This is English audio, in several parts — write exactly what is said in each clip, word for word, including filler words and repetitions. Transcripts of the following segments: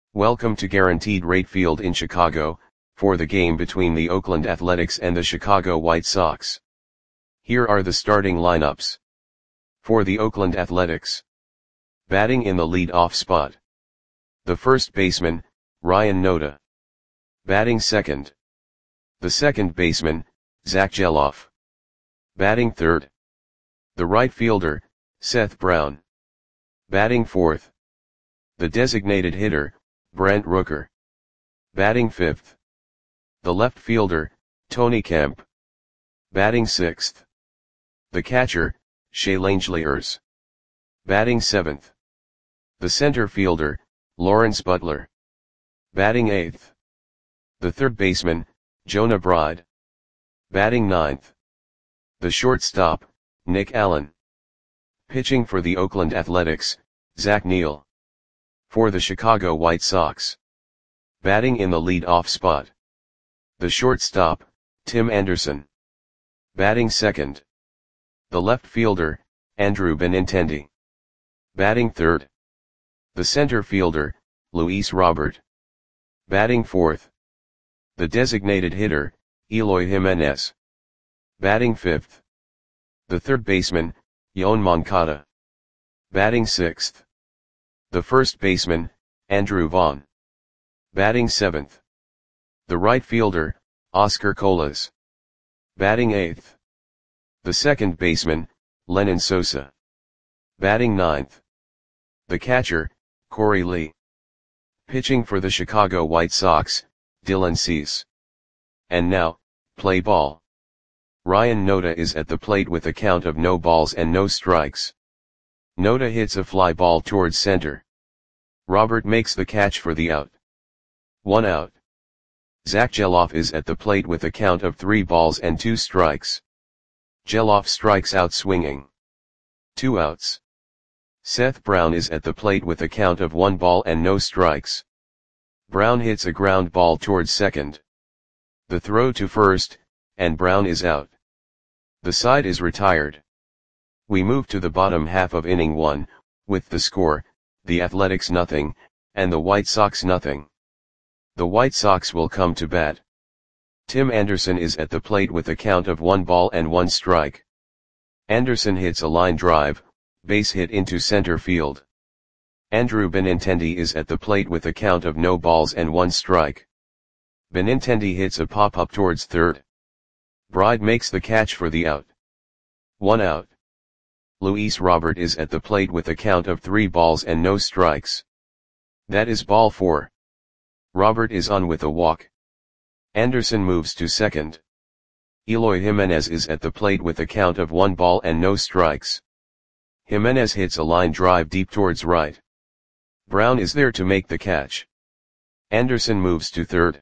Welcome to Guaranteed Rate Field in Chicago, for the game between the Oakland Athletics and the Chicago White Sox. Here are the starting lineups. For the Oakland Athletics. Batting in the lead-off spot. The first baseman, Ryan Noda. Batting second. The second baseman, Zack Gelof. Batting third. The right fielder, Seth Brown. Batting fourth. The designated hitter, Brent Rooker. Batting fifth. The left fielder, Tony Kemp. Batting sixth. The catcher, Shea Langeliers. Batting seventh. The center fielder, Lawrence Butler. Batting eighth. The third baseman, Jonah Bride. Batting ninth. The shortstop, Nick Allen. Pitching for the Oakland Athletics, Zach Neal. For the Chicago White Sox. Batting in the lead-off spot. The shortstop, Tim Anderson. Batting second. The left fielder, Andrew Benintendi. Batting third. The center fielder, Luis Robert. Batting fourth. The designated hitter, Eloy Jimenez. Batting fifth. The third baseman, Yoan Moncada. Batting sixth. The first baseman, Andrew Vaughn. Batting seventh. The right fielder, Oscar Colas. Batting eighth. The second baseman, Lenyn Sosa. Batting ninth. The catcher, Corey Lee. Pitching for the Chicago White Sox, Dylan Cease. And now, play ball. Ryan Noda is at the plate with a count of no balls and no strikes. Noda hits a fly ball towards center. Robert makes the catch for the out. One out. Zack Gelof is at the plate with a count of three balls and two strikes. Gelof strikes out swinging. Two outs. Seth Brown is at the plate with a count of one ball and no strikes. Brown hits a ground ball towards second. The throw to first, and Brown is out. The side is retired. We move to the bottom half of inning one, with the score, the Athletics nothing, and the White Sox nothing. The White Sox will come to bat. Tim Anderson is at the plate with a count of one ball and one strike. Anderson hits a line drive, base hit into center field. Andrew Benintendi is at the plate with a count of no balls and one strike. Benintendi hits a pop-up towards third. Bride makes the catch for the out. One out. Luis Robert is at the plate with a count of three balls and no strikes. That is ball four. Robert is on with a walk. Anderson moves to second. Eloy Jimenez is at the plate with a count of one ball and no strikes. Jimenez hits a line drive deep towards right. Brown is there to make the catch. Anderson moves to third.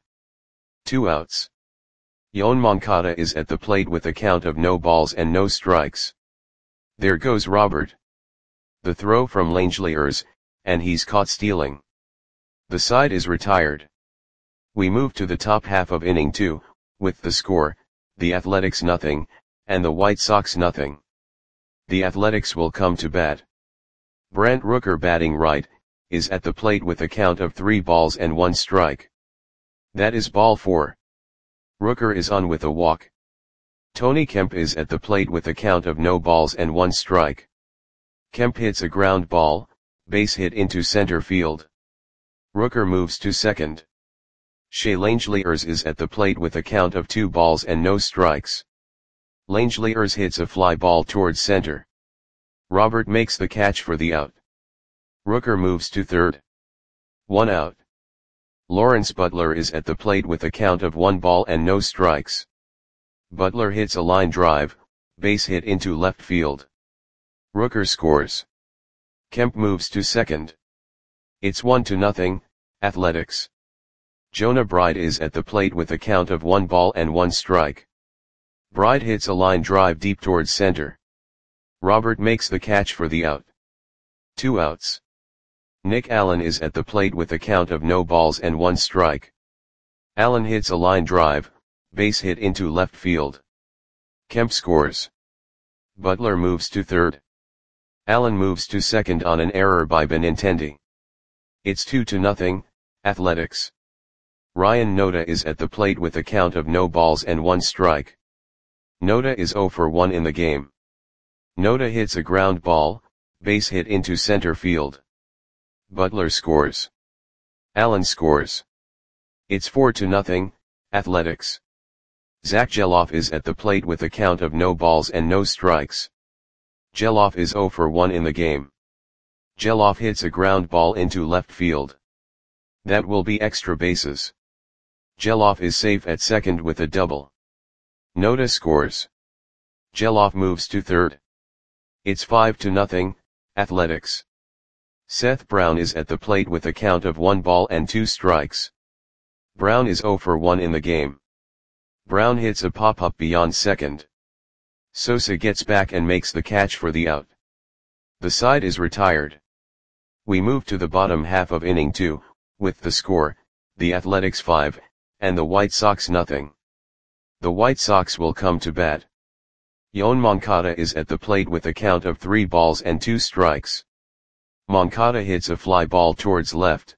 Two outs. Yoan Moncada is at the plate with a count of no balls and no strikes. There goes Robert. The throw from Langeliers, and he's caught stealing. The side is retired. We move to the top half of inning two, with the score, the Athletics nothing, and the White Sox nothing. The Athletics will come to bat. Brent Rooker batting right, is at the plate with a count of three balls and one strike. That is ball four. Rooker is on with a walk. Tony Kemp is at the plate with a count of no balls and one strike. Kemp hits a ground ball, base hit into center field. Rooker moves to second. Shea Langeliers is at the plate with a count of two balls and no strikes. Langeliers hits a fly ball towards center. Robert makes the catch for the out. Rooker moves to third. One out. Lawrence Butler is at the plate with a count of one ball and no strikes. Butler hits a line drive, base hit into left field. Rooker scores. Kemp moves to second. It's one to nothing, Athletics. Jonah Bride is at the plate with a count of one ball and one strike. Bride hits a line drive deep towards center. Robert makes the catch for the out. Two outs. Nick Allen is at the plate with a count of no balls and one strike. Allen hits a line drive, base hit into left field. Kemp scores. Butler moves to third. Allen moves to second on an error by Benintendi. It's two to nothing, Athletics. Ryan Noda is at the plate with a count of no balls and one strike. Noda is zero for one in the game. Noda hits a ground ball, base hit into center field. Butler scores. Allen scores. It's four to nothing, Athletics. Zach Geloff is at the plate with a count of no balls and no strikes. Geloff is zero for one in the game. Geloff hits a ground ball into left field. That will be extra bases. Geloff is safe at second with a double. Noda scores. Geloff moves to third. It's five to nothing, Athletics. Seth Brown is at the plate with a count of one ball and two strikes. Brown is zero for one in the game. Brown hits a pop-up beyond second. Sosa gets back and makes the catch for the out. The side is retired. We move to the bottom half of inning two, with the score, the Athletics five, and the White Sox nothing. The White Sox will come to bat. Yoan Moncada is at the plate with a count of three balls and two strikes. Moncada hits a fly ball towards left.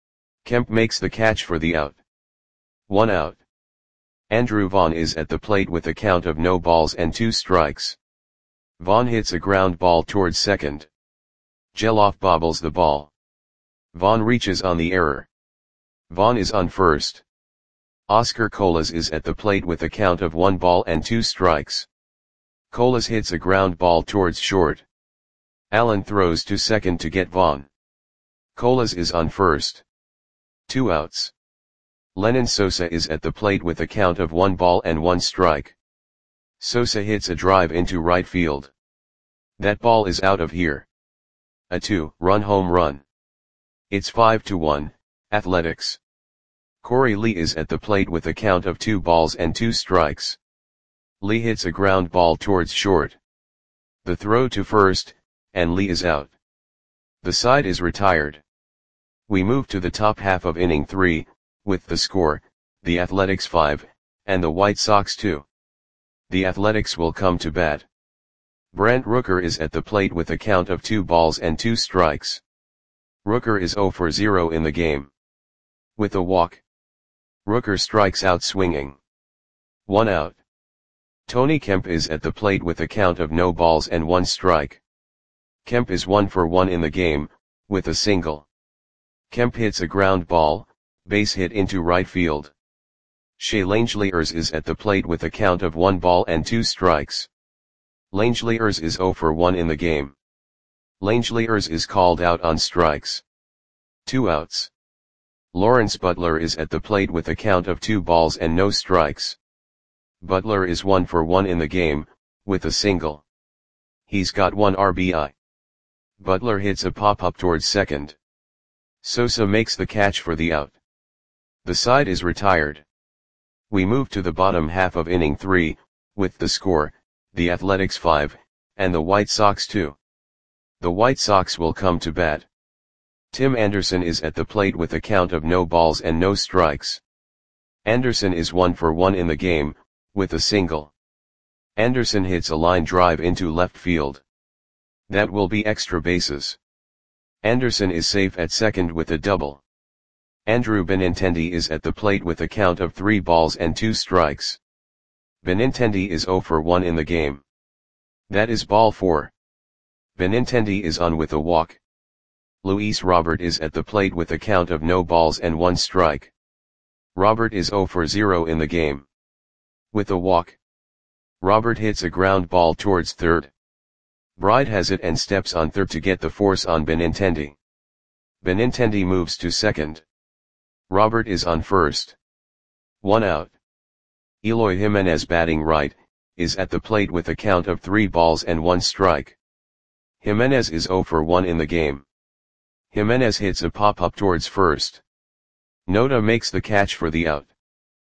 Kemp makes the catch for the out. One out. Andrew Vaughn is at the plate with a count of no balls and two strikes. Vaughn hits a ground ball towards second. Geloff bobbles the ball. Vaughn reaches on the error. Vaughn is on first. Oscar Colas is at the plate with a count of one ball and two strikes. Colas hits a ground ball towards short. Allen throws to second to get Vaughn. Colas is on first. Two outs. Lenyn Sosa is at the plate with a count of one ball and one strike. Sosa hits a drive into right field. That ball is out of here. A two-run home run. It's five to one, Athletics. Corey Lee is at the plate with a count of two balls and two strikes. Lee hits a ground ball towards short. The throw to first, and Lee is out. The side is retired. We move to the top half of inning three, with the score, the Athletics five, and the White Sox two. The Athletics will come to bat. Brent Rooker is at the plate with a count of two balls and two strikes. Rooker is zero for zero in the game. With a walk. Rooker strikes out swinging. One out. Tony Kemp is at the plate with a count of no balls and one strike. Kemp is one for one in the game, with a single. Kemp hits a ground ball, base hit into right field. Shea Langeliers is at the plate with a count of one ball and two strikes. Langeliers is zero for one in the game. Langeliers is called out on strikes. Two outs. Lawrence Butler is at the plate with a count of two balls and no strikes. Butler is one for one in the game, with a single. He's got one R B I. Butler hits a pop-up towards second. Sosa makes the catch for the out. The side is retired. We move to the bottom half of inning three, with the score, the Athletics five, and the White Sox two. The White Sox will come to bat. Tim Anderson is at the plate with a count of no balls and no strikes. Anderson is one for one in the game, with a single. Anderson hits a line drive into left field. That will be extra bases. Anderson is safe at second with a double. Andrew Benintendi is at the plate with a count of three balls and two strikes. Benintendi is zero for one in the game. That is ball four. Benintendi is on with a walk. Luis Robert is at the plate with a count of no balls and one strike. Robert is zero for zero in the game. With a walk. Robert hits a ground ball towards third. Bride has it and steps on third to get the force on Benintendi. Benintendi moves to second. Robert is on first. One out. Eloy Jimenez, batting right, is at the plate with a count of three balls and one strike. Jimenez is zero for one in the game. Jimenez hits a pop-up towards first. Noda makes the catch for the out.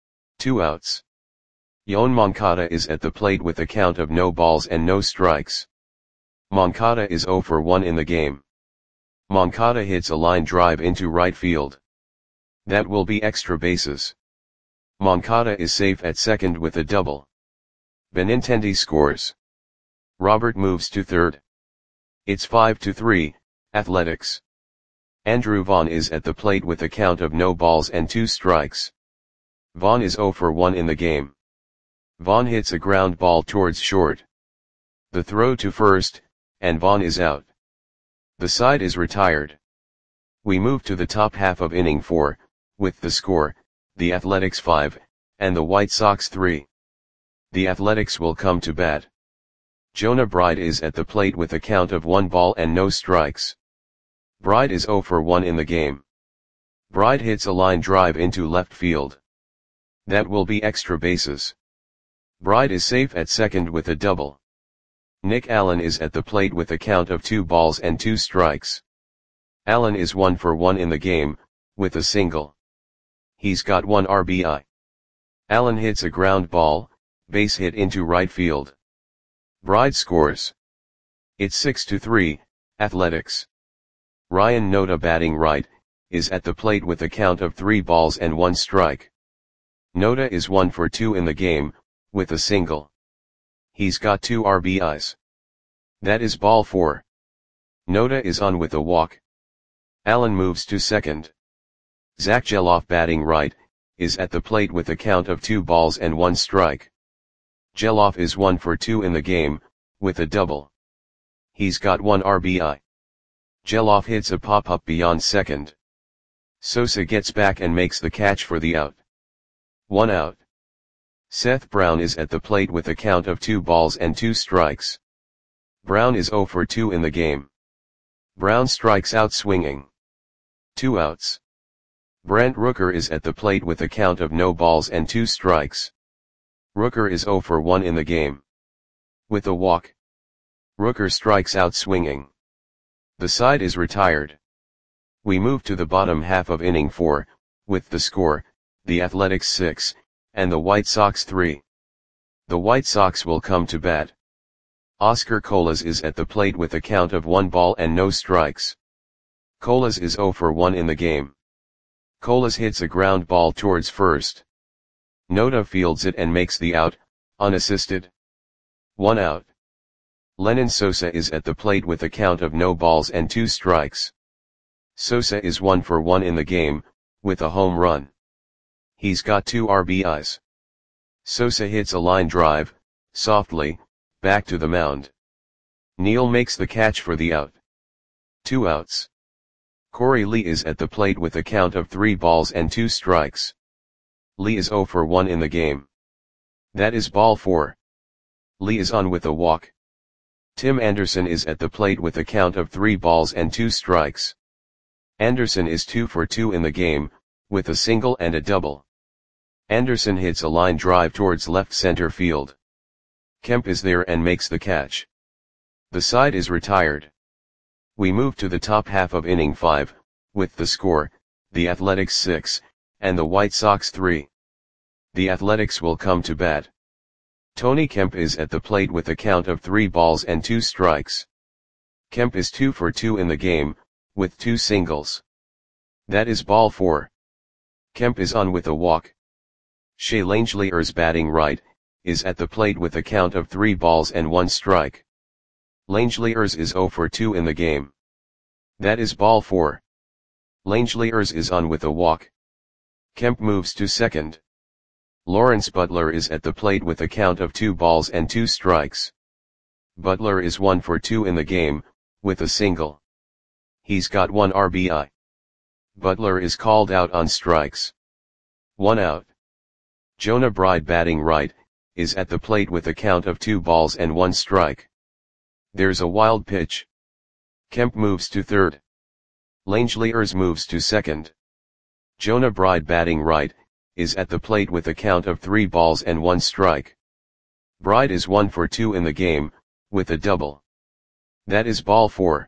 Two outs. Yoan Moncada is at the plate with a count of no balls and no strikes. Moncada is zero for one in the game. Moncada hits a line drive into right field. That will be extra bases. Moncada is safe at second with a double. Benintendi scores. Robert moves to third. It's five to three, Athletics. Andrew Vaughn is at the plate with a count of no balls and two strikes. Vaughn is zero for one in the game. Vaughn hits a ground ball towards short. The throw to first, and Vaughn is out. The side is retired. We move to the top half of inning four, with the score, the Athletics five, and the White Sox three. The Athletics will come to bat. Jonah Bride is at the plate with a count of one ball and no strikes. Bride is zero for one in the game. Bride hits a line drive into left field. That will be extra bases. Bride is safe at second with a double. Nick Allen is at the plate with a count of two balls and two strikes. Allen is one for one in the game, with a single. He's got one R B I. Allen hits a ground ball, base hit into right field. Bride scores. It's six to three, Athletics. Ryan Noda, batting right, is at the plate with a count of three balls and one strike. Noda is one for two in the game, with a single. He's got two R B Is. That is ball four. Noda is on with a walk. Allen moves to second. Zach Geloff, batting right, is at the plate with a count of two balls and one strike. Geloff is one for two in the game, with a double. He's got one R B I. Geloff hits a pop-up beyond second. Sosa gets back and makes the catch for the out. One out. Seth Brown is at the plate with a count of two balls and two strikes. Brown is zero for two in the game. Brown strikes out swinging. Two outs. Brent Rooker is at the plate with a count of no balls and two strikes. Rooker is zero for one in the game. With a walk. Rooker strikes out swinging. The side is retired. We move to the bottom half of inning four, with the score, the Athletics six, and the White Sox three. The White Sox will come to bat. Oscar Colas is at the plate with a count of one ball and no strikes. Colas is zero for one in the game. Colas hits a ground ball towards first. Noda fields it and makes the out, unassisted. One out. Lenyn Sosa is at the plate with a count of no balls and two strikes. Sosa is one for one in the game, with a home run. He's got two R B Is. Sosa hits a line drive, softly, back to the mound. Neal makes the catch for the out. Two outs. Corey Lee is at the plate with a count of three balls and two strikes. Lee is zero for one in the game. That is ball four. Lee is on with a walk. Tim Anderson is at the plate with a count of three balls and two strikes. Anderson is two for two in the game, with a single and a double. Anderson hits a line drive towards left center field. Kemp is there and makes the catch. The side is retired. We move to the top half of inning five, with the score, the Athletics six, and the White Sox three. The Athletics will come to bat. Tony Kemp is at the plate with a count of three balls and two strikes. Kemp is two for two in the game, with two singles. That is ball four. Kemp is on with a walk. Shea Langeliers, batting right, is at the plate with a count of three balls and one strike. Langeliers is zero for two in the game. That is ball four. Langeliers is on with a walk. Kemp moves to second. Lawrence Butler is at the plate with a count of two balls and two strikes. Butler is one for two in the game, with a single. He's got one R B I. Butler is called out on strikes. One out. Jonah Bride, batting right, is at the plate with a count of two balls and one strike. There's a wild pitch. Kemp moves to third. Langeliers moves to second. Jonah Bride, batting right, is at the plate with a count of three balls and one strike. Bride is one for two in the game, with a double. That is ball four.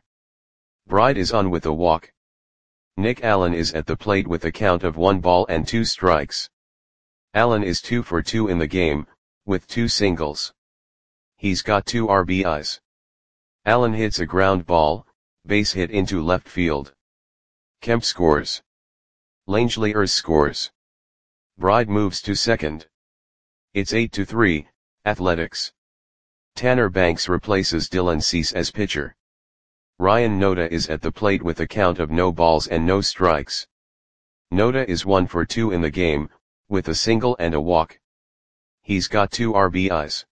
Bride is on with a walk. Nick Allen is at the plate with a count of one ball and two strikes. Allen is two for two in the game, with two singles. He's got two R B Is. Allen hits a ground ball, base hit into left field. Kemp scores. Langeliers scores. Bride moves to second. It's eight to three, Athletics. Tanner Banks replaces Dylan Cease as pitcher. Ryan Noda is at the plate with a count of no balls and no strikes. Noda is one for two in the game, with a single and a walk. He's got two R B Is.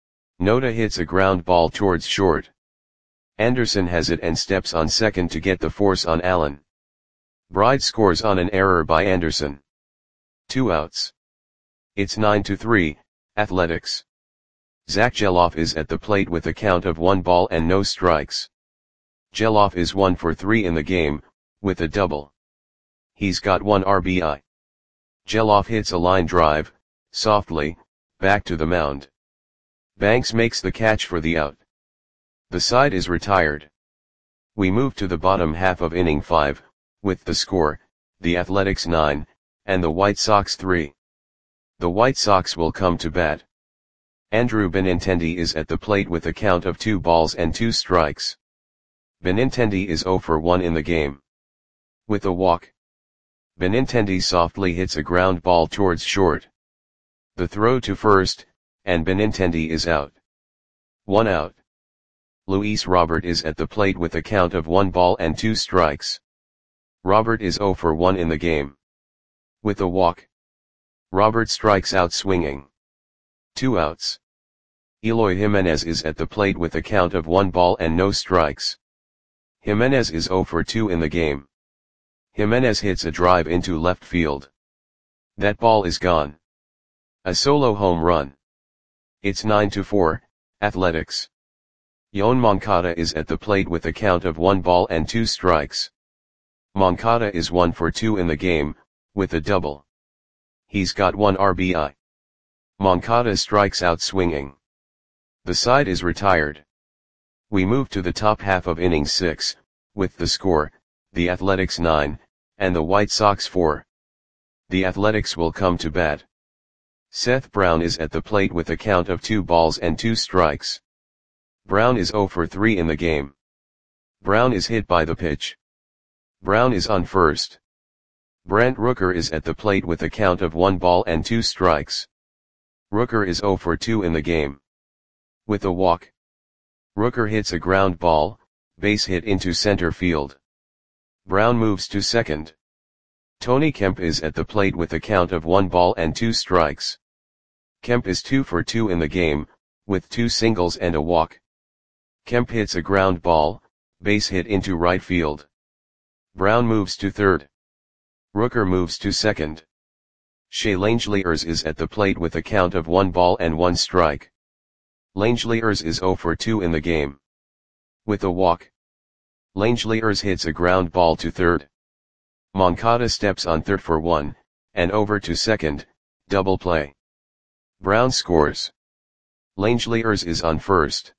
Noda hits a ground ball towards short. Anderson has it and steps on second to get the force on Allen. Bride scores on an error by Anderson. Two outs. It's nine to three, Athletics. Zach Geloff is at the plate with a count of one ball and no strikes. Geloff is one for three in the game, with a double. He's got one R B I. Geloff hits a line drive, softly, back to the mound. Banks makes the catch for the out. The side is retired. We move to the bottom half of inning five, with the score, the Athletics nine, and the White Sox three. The White Sox will come to bat. Andrew Benintendi is at the plate with a count of two balls and two strikes. Benintendi is zero for one in the game. With a walk. Benintendi softly hits a ground ball towards short. The throw to first, and Benintendi is out. One out. Luis Robert is at the plate with a count of one ball and two strikes. Robert is zero for one in the game. With a walk. Robert strikes out swinging. Two outs. Eloy Jimenez is at the plate with a count of one ball and no strikes. Jimenez is zero for two in the game. Jimenez hits a drive into left field. That ball is gone. A solo home run. It's nine to four, Athletics. Yoan Moncada is at the plate with a count of one ball and two strikes. Moncada is one for two in the game, with a double. He's got one R B I. Moncada strikes out swinging. The side is retired. We move to the top half of inning six, with the score, the Athletics nine, and the White Sox four. The Athletics will come to bat. Seth Brown is at the plate with a count of two balls and two strikes. Brown is zero for three in the game. Brown is hit by the pitch. Brown is on first. Brent Rooker is at the plate with a count of one ball and two strikes. Rooker is zero for two in the game. With a walk. Rooker hits a ground ball, base hit into center field. Brown moves to second. Tony Kemp is at the plate with a count of one ball and two strikes. Kemp is two for two in the game, with two singles and a walk. Kemp hits a ground ball, base hit into right field. Brown moves to third. Rooker moves to second. Shea Langeliers is at the plate with a count of one ball and one strike. Langeliers is zero for two in the game. With a walk. Langeliers hits a ground ball to third. Moncada steps on third for one, and over to second, double play. Brown scores. Langeliers is on first.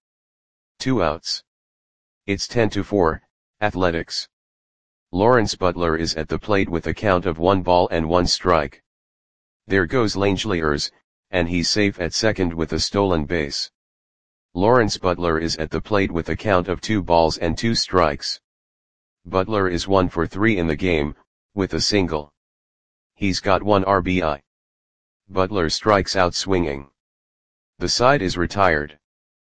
Two outs. It's ten to four, Athletics. Lawrence Butler is at the plate with a count of one ball and one strike. There goes Langeliers, and he's safe at second with a stolen base. Lawrence Butler is at the plate with a count of two balls and two strikes. Butler is one for three in the game, with a single. He's got one R B I. Butler strikes out swinging. The side is retired.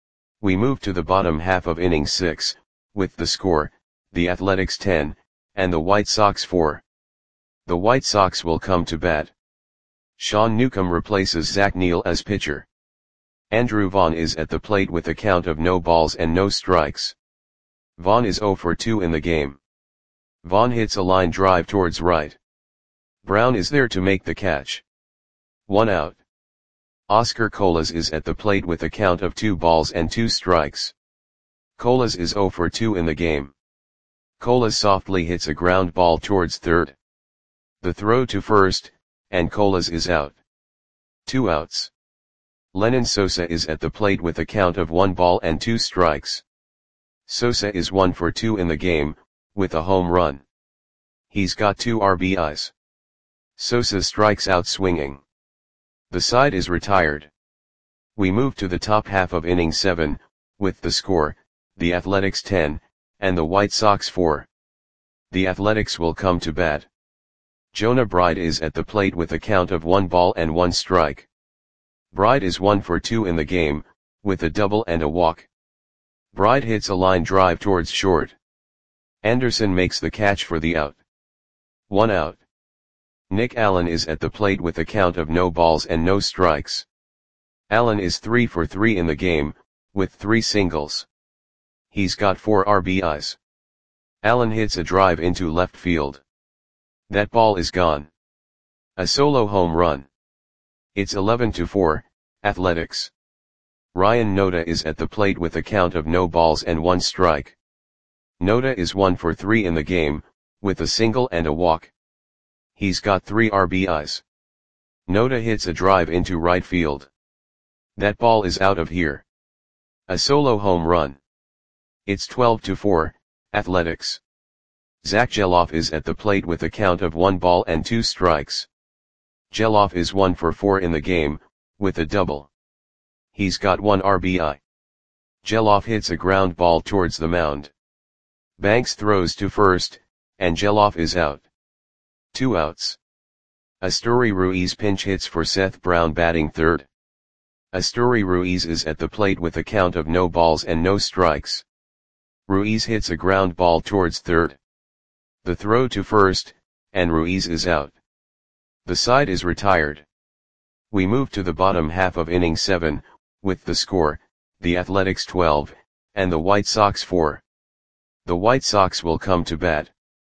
We move to the bottom half of inning six, with the score, the Athletics ten, and the White Sox four. The White Sox will come to bat. Sean Newcomb replaces Zach Neal as pitcher. Andrew Vaughn is at the plate with a count of no balls and no strikes. Vaughn is zero for two in the game. Vaughn hits a line drive towards right. Brown is there to make the catch. One out. Oscar Colas is at the plate with a count of two balls and two strikes. Colas is zero for two in the game. Colas softly hits a ground ball towards third. The throw to first, and Colas is out. Two outs. Lenyn Sosa is at the plate with a count of one ball and two strikes. Sosa is one for two in the game, with a home run. He's got two R B Is. Sosa strikes out swinging. The side is retired. We move to the top half of inning seven, with the score, the Athletics ten, and the White Sox four. The Athletics will come to bat. Jonah Bride is at the plate with a count of one ball and one strike. Bride is one for two in the game, with a double and a walk. Bride hits a line drive towards short. Anderson makes the catch for the out. One out. Nick Allen is at the plate with a count of no balls and no strikes. Allen is three for three in the game, with three singles. He's got four R B Is. Allen hits a drive into left field. That ball is gone. A solo home run. It's eleven to four, Athletics. Ryan Noda is at the plate with a count of no balls and one strike. Noda is one for three in the game, with a single and a walk. He's got three R B Is. Noda hits a drive into right field. That ball is out of here. A solo home run. It's twelve to four, Athletics. Zach Gelof is at the plate with a count of one ball and two strikes. Gelof is one for four in the game, with a double. He's got one R B I. Gelof hits a ground ball towards the mound. Banks throws to first, and Gelof is out. Two outs. Asturi Ruiz pinch hits for Seth Brown batting third. Asturi Ruiz is at the plate with a count of no balls and no strikes. Ruiz hits a ground ball towards third. The throw to first, and Ruiz is out. The side is retired. We move to the bottom half of inning seven, with the score, the Athletics twelve, and the White Sox four. The White Sox will come to bat.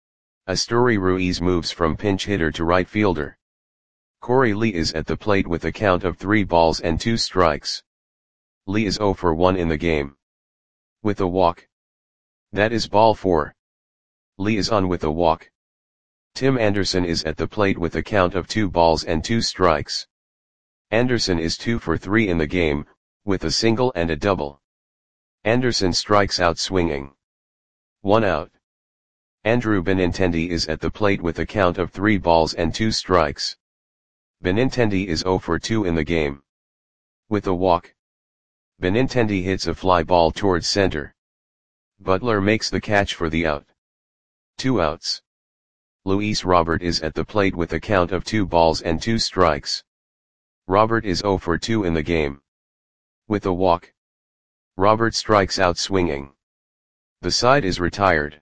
Asturi Ruiz moves from pinch hitter to right fielder. Corey Lee is at the plate with a count of three balls and two strikes. Lee is zero for one in the game. With a walk. That is ball four. Lee is on with a walk. Tim Anderson is at the plate with a count of two balls and two strikes. Anderson is two for three in the game, with a single and a double. Anderson strikes out swinging. One out. Andrew Benintendi is at the plate with a count of three balls and two strikes. Benintendi is zero for two in the game. With a walk. Benintendi hits a fly ball towards center. Butler makes the catch for the out. Two outs. Luis Robert is at the plate with a count of two balls and two strikes. Robert is zero for two in the game. With a walk. Robert strikes out swinging. The side is retired.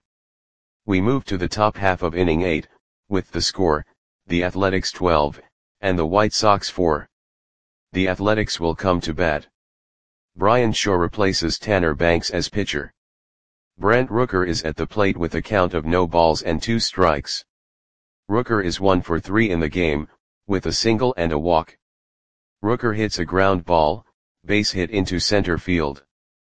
We move to the top half of inning eight, with the score, the Athletics twelve, and the White Sox four. The Athletics will come to bat. Brian Shaw replaces Tanner Banks as pitcher. Brent Rooker is at the plate with a count of no balls and two strikes. Rooker is one for three in the game, with a single and a walk. Rooker hits a ground ball, base hit into center field.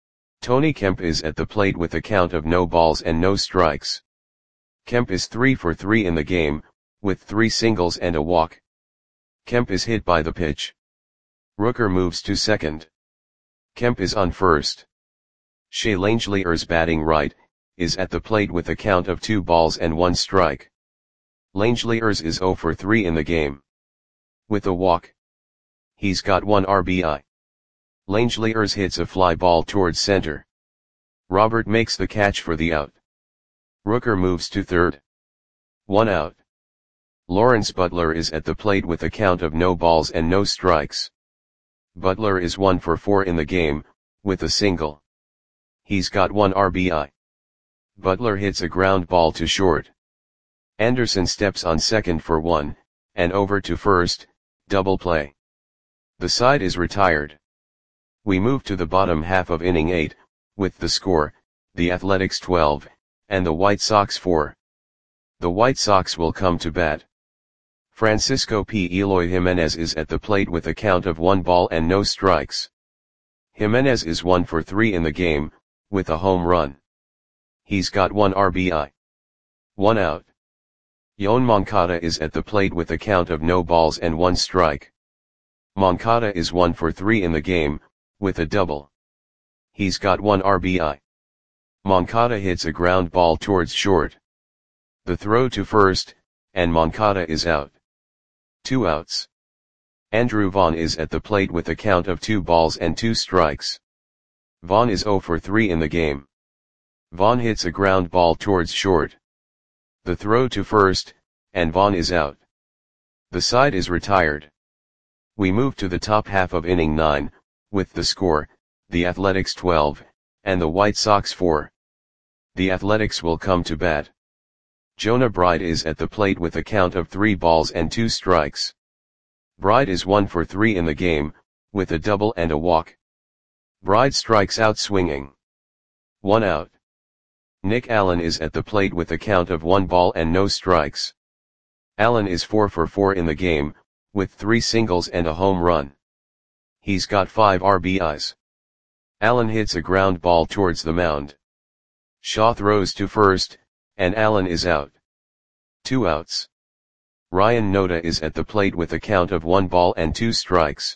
Tony Kemp is at the plate with a count of no balls and no strikes. Kemp is three for three in the game, with three singles and a walk. Kemp is hit by the pitch. Rooker moves to second. Kemp is on first. Shea Langeliers batting right, is at the plate with a count of two balls and one strike. Langeliers is zero for three in the game. With a walk. He's got one R B I. Langeliers hits a fly ball towards center. Robert makes the catch for the out. Rooker moves to third. One out. Lawrence Butler is at the plate with a count of no balls and no strikes. Butler is one for four in the game, with a single. He's got one R B I. Butler hits a ground ball to short. Anderson steps on second for one, and over to first, double play. The side is retired. We move to the bottom half of inning eight, with the score, the Athletics twelve, and the White Sox four. The White Sox will come to bat. Francisco P. Eloy Jimenez is at the plate with a count of one ball and no strikes. Jimenez is one for three in the game, with a home run. He's got one R B I. One out. Yoan Moncada is at the plate with a count of no balls and one strike. Moncada is one for three in the game, with a double. He's got one R B I. Moncada hits a ground ball towards short. The throw to first, and Moncada is out. Two outs. Andrew Vaughn is at the plate with a count of two balls and two strikes. Vaughn is zero for three in the game. Vaughn hits a ground ball towards short. The throw to first, and Vaughn is out. The side is retired. We move to the top half of inning nine, with the score, the Athletics twelve, and the White Sox four. the Athletics will come to bat. Jonah Bride is at the plate with a count of three balls and two strikes. Bride is one for three in the game, with a double and a walk. Bride strikes out swinging. One out. Nick Allen is at the plate with a count of one ball and no strikes. Allen is four for four in the game, with three singles and a home run. He's got five R B Is. Allen hits a ground ball towards the mound. Shaw throws to first, and Allen is out. Two outs. Ryan Noda is at the plate with a count of one ball and two strikes.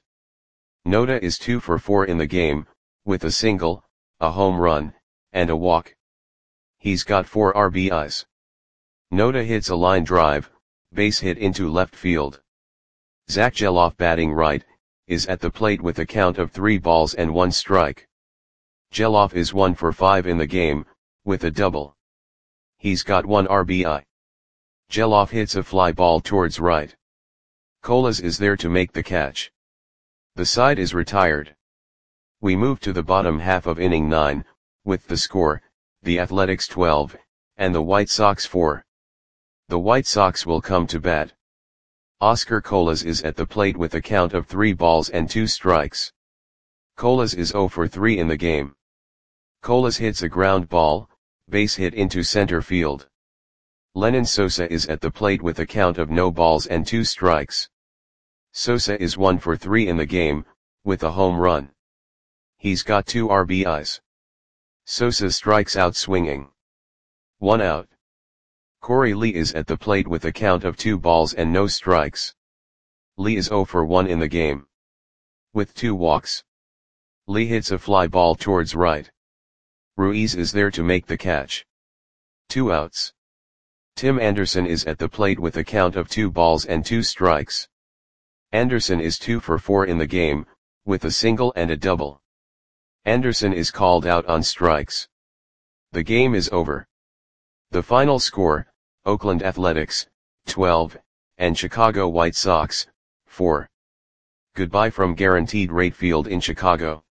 Noda is two for four in the game, with a single, a home run, and a walk. He's got four R B Is. Noda hits a line drive, base hit into left field. Zach Gelof, batting right, is at the plate with a count of three balls and one strike. Gelof is one for five in the game, with a double. He's got one R B I. Gelof hits a fly ball towards right. Colas is there to make the catch. The side is retired. We move to the bottom half of inning nine, with the score, the Athletics twelve, and the White Sox four. The White Sox will come to bat. Oscar Colas is at the plate with a count of three balls and two strikes. Colas is zero for three in the game. Colas hits a ground ball, base hit into center field. Lenyn Sosa is at the plate with a count of no balls and two strikes. Sosa is one for three in the game, with a home run. He's got two R B Is. Sosa strikes out swinging. One out. Corey Lee is at the plate with a count of two balls and no strikes. Lee is zero for one in the game. With two walks. Lee hits a fly ball towards right. Ruiz is there to make the catch. Two outs. Tim Anderson is at the plate with a count of two balls and two strikes. Anderson is two for four in the game, with a single and a double. Anderson is called out on strikes. The game is over. The final score, Oakland Athletics, twelve, and Chicago White Sox, four. Goodbye from Guaranteed Rate Field in Chicago.